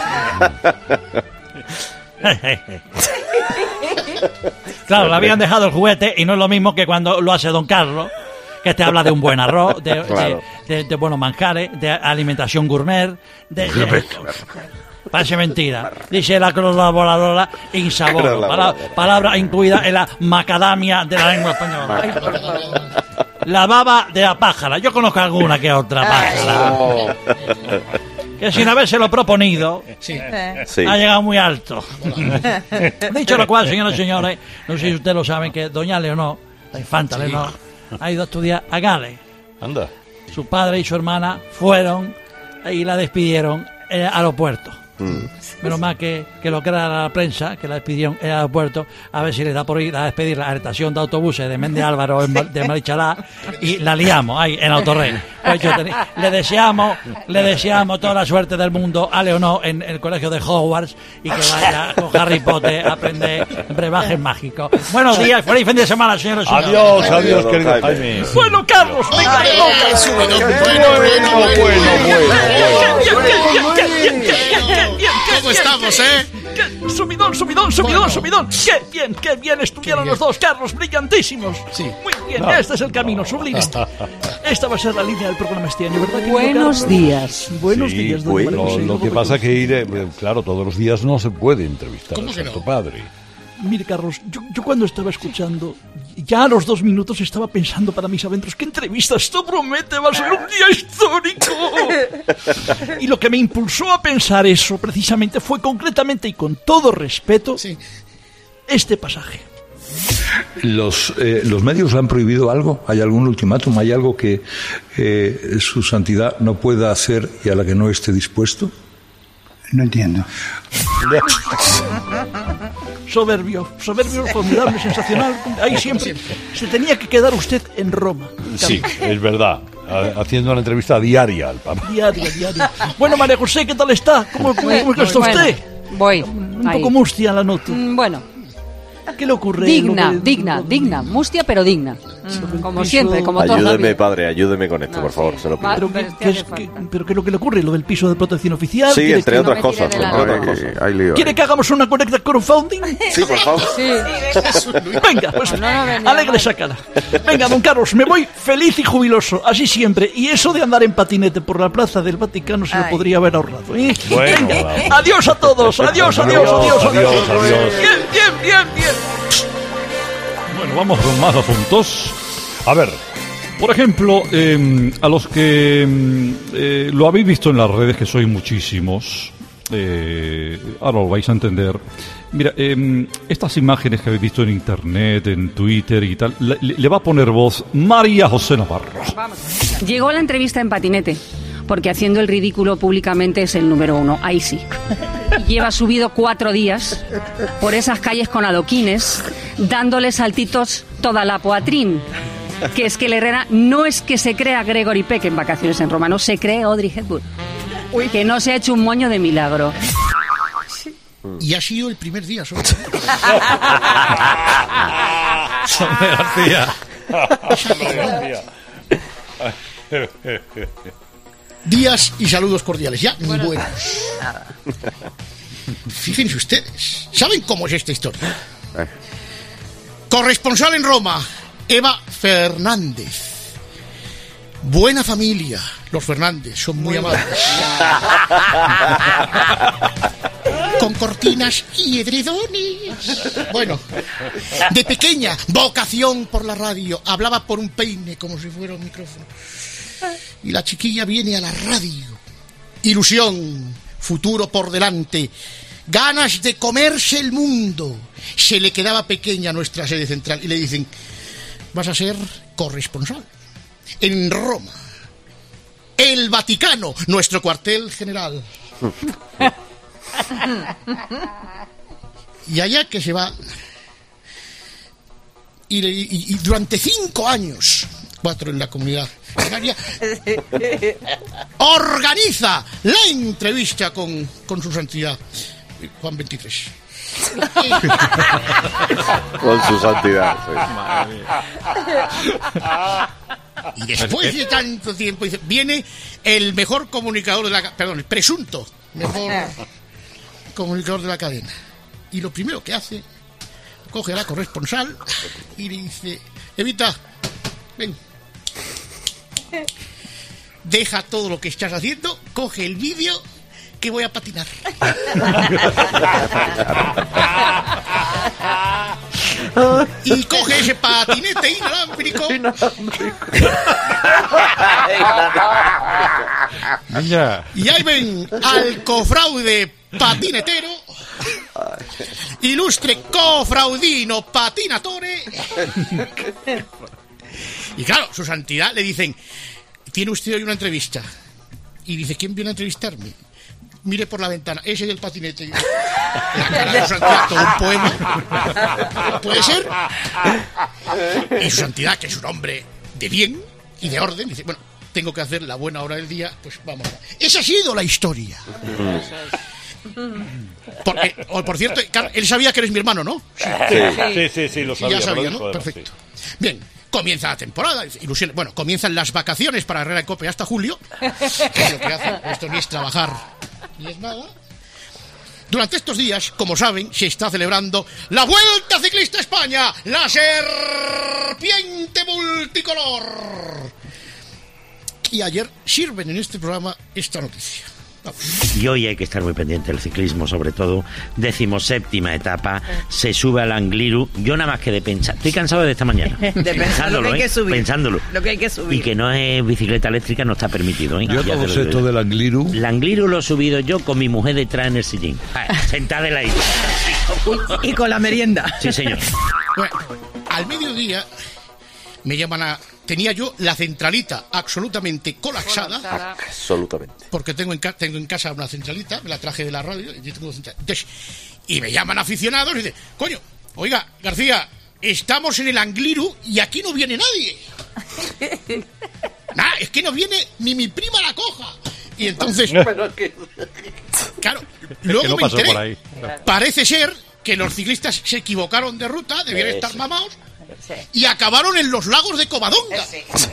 Claro, le habían dejado el juguete y no es lo mismo que cuando lo hace don Carlos, que te habla de un buen arroz, de buenos manjares, de alimentación gourmet, parece mentira. Dice la colaboradora insaboro, palabra incluida en la macadamia de la lengua española. La baba de la pájara. Yo conozco alguna que otra pájara. Que sin habérselo proponido, ha llegado muy alto. Dicho lo cual, señoras y señores, no sé si ustedes lo saben, que doña Leonor, la infanta Leonor, ha ido a estudiar a Gales. Anda. Su padre y su hermana fueron y la despidieron en el aeropuerto. Menos mal que lo que era la prensa, que la despidieron en el aeropuerto, a ver si les da por ir a despedir la estación de autobuses de Méndez Álvaro de Marichalá, y la liamos ahí en Autorrey. Pues le deseamos toda la suerte del mundo a Leonor en el colegio de Hogwarts y que vaya con Harry Potter a aprender brebajes mágicos. Buenos días, feliz fin de semana, señores y señores. Adiós, querido Jaime. Bueno, Carlos, venga, ¿Cómo estamos, Subidón. Qué bien estuvieron los dos, Carlos, brillantísimos. Muy bien, este es el camino, sublime. Esta va a ser la línea del programa este año, ¿verdad? Buenos días. Buenos días, don Mario. Lo que pasa que claro, todos los días no se puede entrevistar a tu padre. Mire, Carlos, yo cuando estaba escuchando, ya a los 2 minutos estaba pensando para mis adentros, ¿qué entrevista? Esto promete, va a ser un día histórico. Y lo que me impulsó a pensar eso, precisamente, fue concretamente y con todo respeto, este pasaje. ¿Los medios le han prohibido algo? ¿Hay algún ultimátum? ¿Hay algo que su santidad no pueda hacer y a la que no esté dispuesto? No entiendo. Soberbio, formidable, sensacional. Ahí siempre se tenía que quedar usted en Roma. Sí, es verdad. Haciendo una entrevista diaria al Papa. Diaria. Bueno, María José, ¿qué tal está? ¿Cómo está usted? Voy. Un poco mustia la noto. Bueno. ¿Qué le ocurre? Digna. Mustia, pero digna. Como siempre, como toda la vida. Ayúdeme, padre, ayúdeme con esto, por favor, se lo pido. ¿Pero qué es lo que le ocurre? ¿Lo del piso de protección oficial? Sí, entre otras cosas. ¿Quiere que hagamos una correcta crowdfunding? Sí, por favor. Sí. Venga, pues alegre esa cara. Venga, don Carlos, me voy feliz y jubiloso, así siempre. Y eso de andar en patinete por la plaza del Vaticano se lo podría haber ahorrado. Bueno, venga, adiós a todos. Adiós. Bien. Bueno, vamos con más asuntos. A ver, por ejemplo, a los que lo habéis visto en las redes, que sois muchísimos, ahora lo vais a entender. Mira, estas imágenes que habéis visto en internet, en Twitter y tal, le va a poner voz María José Navarro. Llegó a la entrevista en patinete, porque haciendo el ridículo públicamente es el número 1, ahí sí. Lleva subido 4 días por esas calles con adoquines, dándole saltitos toda la poatrín. Que es que el Herrera no es que se crea Gregory Peck en Vacaciones en Roma, no se cree Audrey Hepburn. Que no se ha hecho un moño de milagro. Y ha sido el primer día solo. Días y saludos cordiales. Ya, ni buenos. Fíjense ustedes. ¿Saben cómo es esta historia? Corresponsal en Roma, Eva Fernández. Buena familia. Los Fernández son muy amables. Con cortinas y edredones. Bueno, de pequeña, vocación por la radio. Hablaba por un peine como si fuera un micrófono. Y la chiquilla viene a la radio. Ilusión, futuro por delante, ganas de comerse el mundo. Se le quedaba pequeña nuestra sede central y le dicen: vas a ser corresponsal en Roma, el Vaticano, nuestro cuartel general. Y allá que se va. Y durante 5 años, 4 en la comunidad canaria, organiza la entrevista con su santidad Juan XXIII. Con su santidad. Y después de tanto tiempo, dice, viene el mejor comunicador de la... Perdón, el presunto mejor comunicador de la cadena. Y lo primero que hace, coge a la corresponsal y le dice, Evita, ven. Deja todo lo que estás haciendo, coge el vídeo que voy a patinar. Y coge ese patinete inalámbrico. Y ahí ven al cofraude patinetero, ilustre cofraudino patinatore. Y claro, su santidad le dicen, tiene usted hoy una entrevista. Y dice, ¿quién viene a entrevistarme? Mire por la ventana, ese es el patinete. La cara de su santidad, todo un poema. ¿Puede ser? Y su santidad, que es un hombre de bien y de orden, dice, bueno, tengo que hacer la buena hora del día, pues vamos. Esa ha sido la historia. Por cierto, él sabía que eres mi hermano, ¿no? Sí, lo sabía. Ya sabía, ¿no? Perfecto. Bien. Comienza la temporada, ilusión. Bueno, comienzan las vacaciones para Herrera en COPE hasta julio. Que es lo que hacen. Esto ni es trabajar ni es nada. Durante estos días, como saben, se está celebrando la Vuelta Ciclista a España, la serpiente multicolor. Y ayer sirven en este programa esta noticia. Y hoy hay que estar muy pendiente del ciclismo, sobre todo 17ª etapa, se sube al Angliru. Yo nada más que de pensar, estoy cansado de esta mañana, pensándolo, pensándolo, lo que hay que subir. Y que no es bicicleta eléctrica, no está permitido, ¿eh? Yo todo sé todo del Angliru. El Angliru lo he subido yo con mi mujer detrás en el sillín, sentada en la isla. Y con la merienda. Sí, señor. Bueno, al mediodía me llaman a... Tenía yo la centralita absolutamente colapsada. Absolutamente. Porque tengo en casa una centralita, me la traje de la radio. Y me llaman aficionados y dicen, coño, oiga, García, estamos en el Angliru y aquí no viene nadie. Nah, es que no viene ni mi prima la coja. Y entonces, claro, luego no me pasó enteré. por ahí. Parece ser que los ciclistas se equivocaron de ruta, debían estar mamados. Y acabaron en los lagos de Covadonga.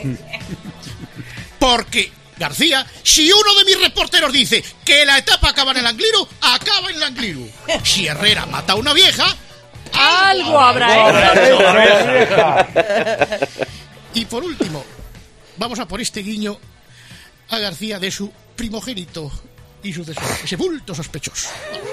Porque, García, si uno de mis reporteros dice que la etapa acaba en el Angliru, acaba en el Angliru. Si Herrera mata a una vieja, algo habrá hecho. Y por último, vamos a por este guiño a García de su primogénito y sucesor, ese bulto sospechoso.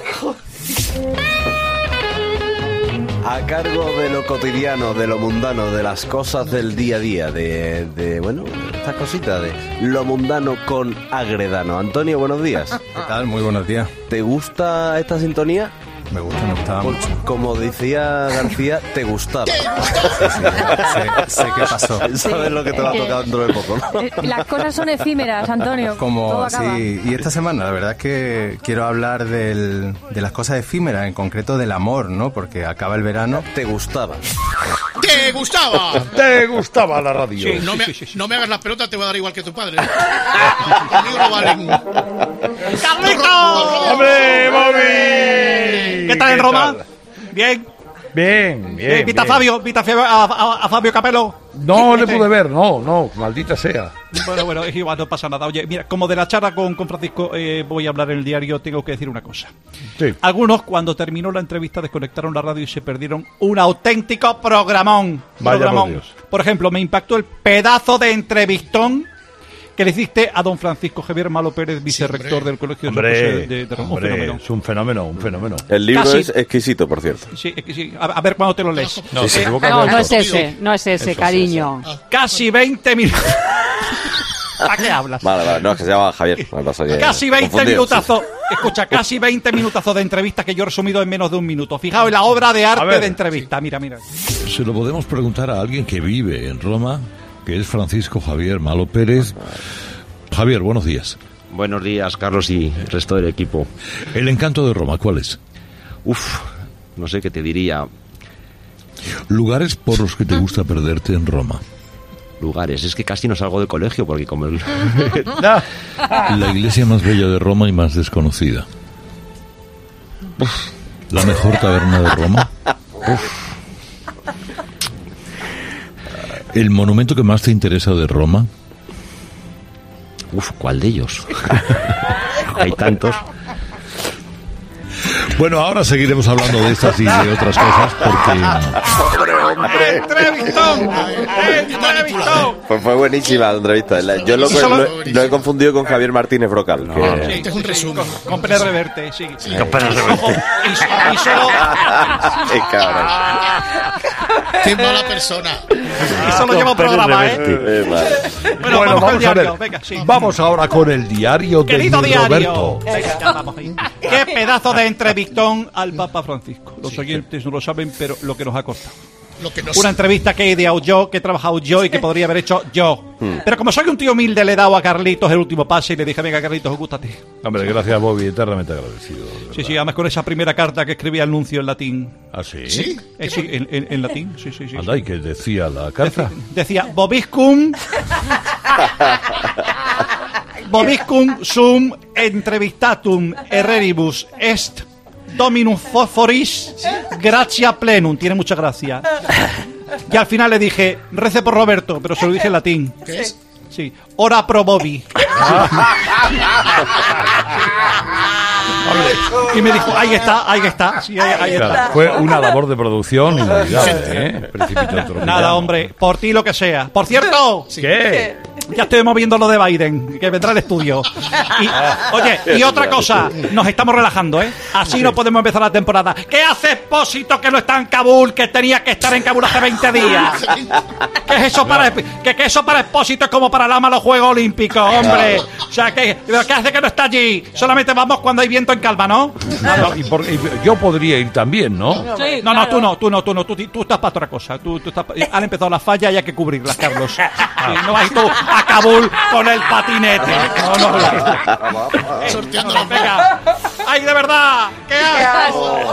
A cargo de lo cotidiano, de lo mundano, de las cosas del día a día, de bueno, estas cositas de lo mundano con Agredano. Antonio, buenos días. ¿Qué tal? Muy buenos días. ¿Te gusta esta sintonía? Me gustaba mucho. Como decía García, te gustaba. Sé qué pasó. Sabes lo que te va a tocar dentro de poco, ¿no? Las cosas son efímeras, Antonio. Como sí, y esta semana la verdad es que quiero hablar de las cosas efímeras, en concreto del amor, ¿no? Porque acaba el verano. ¿Te gustaba? ¡Te gustaba! ¡Te gustaba la radio! Sí, no me hagas la pelota, te voy a dar igual que tu padre. Conmigo no valen. ¡Carlitos! ¡Hombre, Bobby! ¿Qué tal en Roma? ¿Bien? Bien. ¿Viste a Fabio? ¿Viste a Fabio Capello? No le pude ver, no, maldita sea. Bueno, es igual, no pasa nada. Oye, mira, como de la charla con Francisco voy a hablar en el diario, tengo que decir una cosa. Sí. Algunos, cuando terminó la entrevista, desconectaron la radio y se perdieron un auténtico programón. Vaya por Dios. Por ejemplo, me impactó el pedazo de entrevistón que le hiciste a don Francisco Javier Malo Pérez, vicerrector del Colegio de Roma. Un fenómeno. Es un fenómeno. El libro es exquisito, por cierto. Sí, a ver cuándo te lo lees. No es ese, cariño. Casi 20 minutos. ¿A qué hablas? Vale, no, es que se llama Javier. Casi 20 minutazos. Escucha, casi 20 minutazos de entrevista que yo he resumido en menos de un minuto. Fijaos en la obra de arte de entrevista. Mira. Se lo podemos preguntar a alguien que vive en Roma, que es Francisco Javier Malo Pérez. Javier, buenos días. Buenos días, Carlos y el resto del equipo. ¿El encanto de Roma cuál es? No sé qué te diría. Lugares por los que te gusta perderte en Roma. lugares. Es que casi no salgo del colegio porque como... La iglesia más bella de Roma y más desconocida. La mejor taberna de Roma. ¿El monumento que más te interesa de Roma? ¿Cuál de ellos? Hay tantos. Bueno, ahora seguiremos hablando de estas y de otras cosas porque... ¡Entrevistón! Pues fue buenísima la entrevista. Yo lo he confundido con Javier Martínez Brocal. Este es un resumen. Con Pérez Reverte, sí. Con Pérez Reverte. Y solo... cabrón. ¡Qué mala persona! Y solo llevo programa, ¿eh? Bueno, vamos a ver. Venga, sí. Vamos ahora con el diario de Querido diario. Roberto. Venga, ya vamos ahí. Qué pedazo de entrevistón al Papa Francisco. Los oyentes no lo saben, pero lo que nos ha costado. Una entrevista que he ideado yo, que he trabajado yo y que podría haber hecho yo. Pero como soy un tío humilde, le he dado a Carlitos el último pase y le dije, venga, Carlitos, gústate. Hombre, gracias, Bobby, eternamente agradecido. Sí, además con esa primera carta que escribí al nuncio en latín. ¿Ah, sí? Sí, en latín, sí. Anda, ¿y qué decía la carta? Decía, Bobiscum sum entrevistatum herreribus est Dominus Fosforis gratia plenum. Tiene mucha gracia. Y al final le dije, rece por Roberto, pero se lo dije en latín. ¿Qué es? Sí, ora pro Bobby. Y me dijo, ahí está. Sí, ahí está. Fue una labor de producción inolvidable, Nada, hombre, por ti lo que sea. Por cierto, ¿qué? Ya estoy moviendo lo de Biden, que vendrá al estudio. Y otra cosa, nos estamos relajando, ¿eh? Así no podemos empezar la temporada. ¿Qué hace Expósito que no está en Kabul, que tenía que estar en Kabul hace 20 días? ¿Qué es eso para Expósito? Es como para Lama los Juegos Olímpicos, hombre. O sea, ¿qué hace que no está allí? Solamente vamos cuando hay viento en calma, ¿no? Yo podría ir también, ¿no? Sí, no, tú estás para otra cosa. Han empezado las fallas y hay que cubrirlas, Carlos. Sí, no vas tú a Kabul con el patinete. No. Sorteando la venga. ¡Ay, de verdad! ¿Qué haces?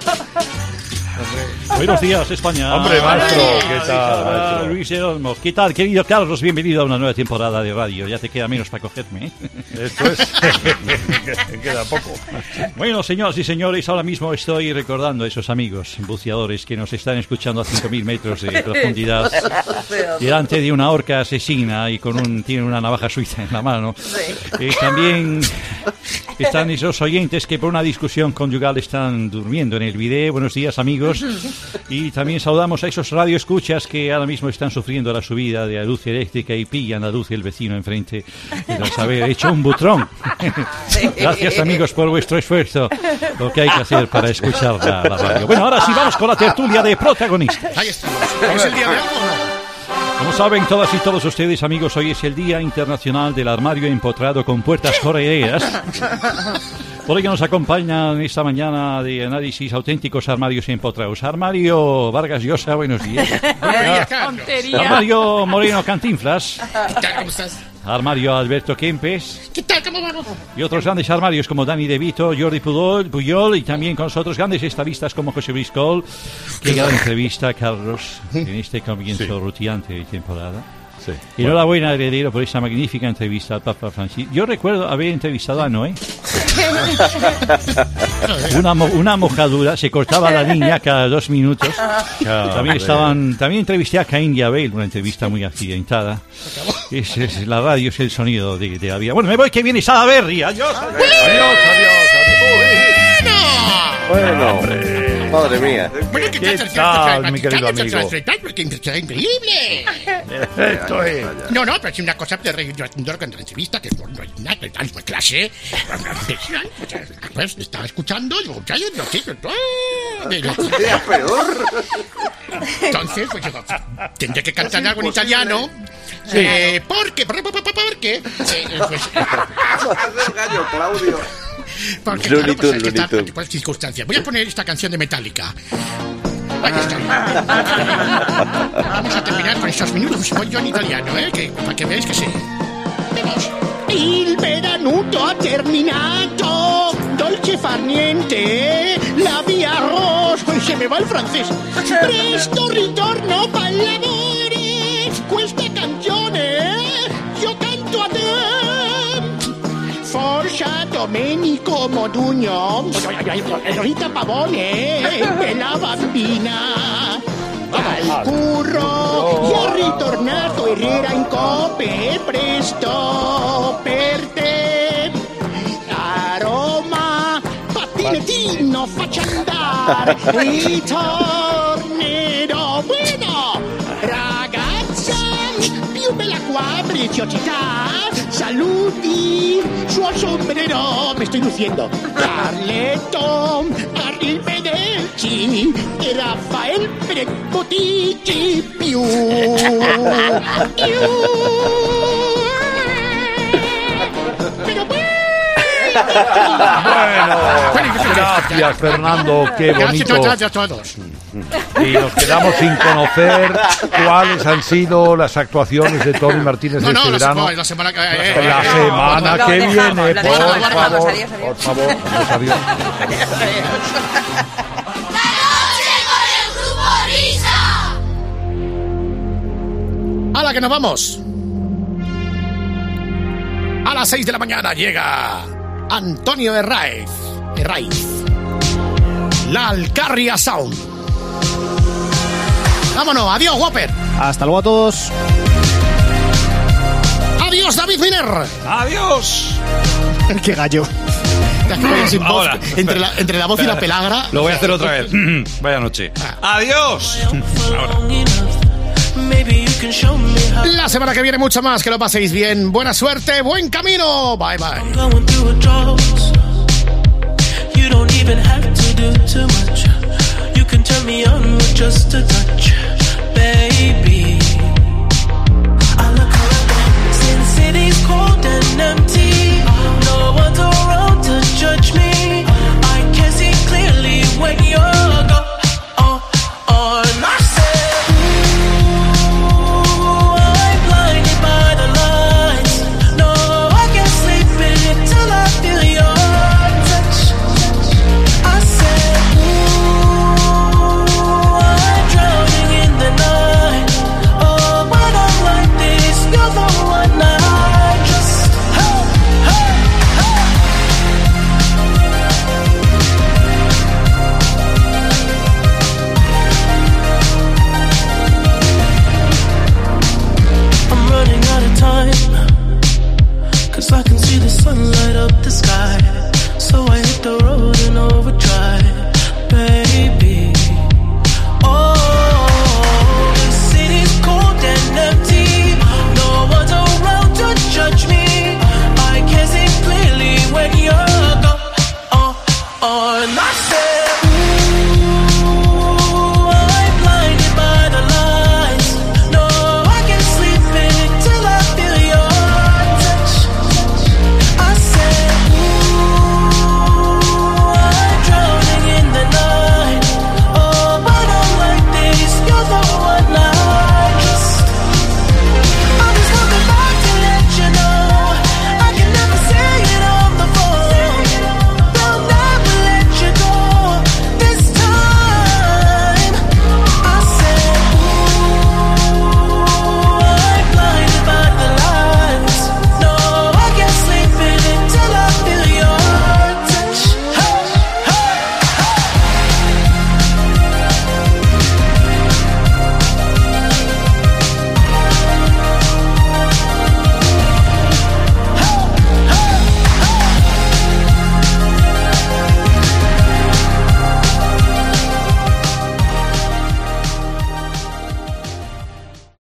Buenos días, España. Hombre, maestro, ¿qué tal? Luis Olmos, ¿qué tal, querido Carlos? Bienvenido a una nueva temporada de radio. Ya te queda menos para cogerme, ¿eh? Esto es... queda poco. Bueno, señoras y señores, ahora mismo estoy recordando a esos amigos buceadores que nos están escuchando a 5.000 metros de profundidad, delante de una orca asesina y tienen una navaja suiza en la mano. También están esos oyentes que por una discusión conyugal están durmiendo en el video. Buenos días, amigos. Y también saludamos a esos radioescuchas que ahora mismo están sufriendo la subida de la luz eléctrica y pillan la luz del vecino enfrente tras haber hecho un butrón. Gracias, amigos, por vuestro esfuerzo. Lo que hay que hacer para escuchar la radio. Bueno, ahora sí vamos con la tertulia de protagonistas. Ahí estamos. ¿Es el día de algo o no? Como saben todas y todos ustedes, amigos, hoy es el Día Internacional del Armario Empotrado con Puertas Correderas. Por ello nos acompañan esta mañana de análisis auténticos armarios empotrados. Armario Vargas Llosa, buenos días. Armario Moreno Cantinflas. ¿Qué tal? ¿Cómo estás? Armario Alberto Kempes. ¿Qué tal? ¿Cómo vamos? Y otros grandes armarios como Dani De Vito, Jordi Puyol y también con nosotros grandes estadistas como José Luis Col. Qué gran entrevista, Carlos, en este comienzo rutilante de temporada. Sí. Enhorabuena, heredero, por esta magnífica entrevista al Papa Francisco. Yo recuerdo haber entrevistado a Noé. Una mojadura, se cortaba la niña cada 2 minutos. También entrevisté a Caín y Abel, una entrevista muy accidentada. La radio es el sonido de la vida. Bueno, me voy, que viene Salaberry. Adiós. Bueno, madre mía. ¿Qué tal, mi querido amigo? ¡Increíble! Esto es... No, pero es una cosa de entrevista que no hay nada de clase. Pues estaba escuchando y peor. Entonces, pues digo, tendré que cantar algo en italiano. Sí. Porque pues, gallo, Claudio. Porque Looney claro, Tunes. pues circunstancias. Voy a poner esta canción de Metallica. Ahí está. Vamos a terminar con estos minutos. Voy yo en italiano, para que veáis que sé. Vamos. Il veranuto ha terminato, dolce far niente, la via rosa, e se me va il francese. Presto ritorno pal lavoro, questa canzone Domenico Modugno, Rita Pavone, e la bambina. Al curro, è ritornato Herrera in Cope, presto per te. A Roma, pattinettino faccia andare, ritornerò. Bueno, ragazza, più bella qua, preciosità, saluti, suo sombrero, me estoy luciendo. Carletto, arrivederci, e Raffaele Botici, più. Pero Bueno, gracias Fernando, qué bonito. Gracias a todos. Y nos quedamos sin conocer cuáles han sido las actuaciones de Tony Martínez este verano. La semana que viene, por favor. Adiós. ¡Hala, que nos vamos! A las 6 de la mañana llega Antonio Herraiz. La Alcarria Sound. Vámonos, adiós, Whopper. Hasta luego a todos. Adiós, David Miner. Adiós. Qué gallo. Sin voz, entre la voz y la pelagra. Lo voy a hacer otra vez. Vaya noche. Adiós. La semana que viene mucho más. Que lo paséis bien. Buena suerte, buen camino. Bye bye.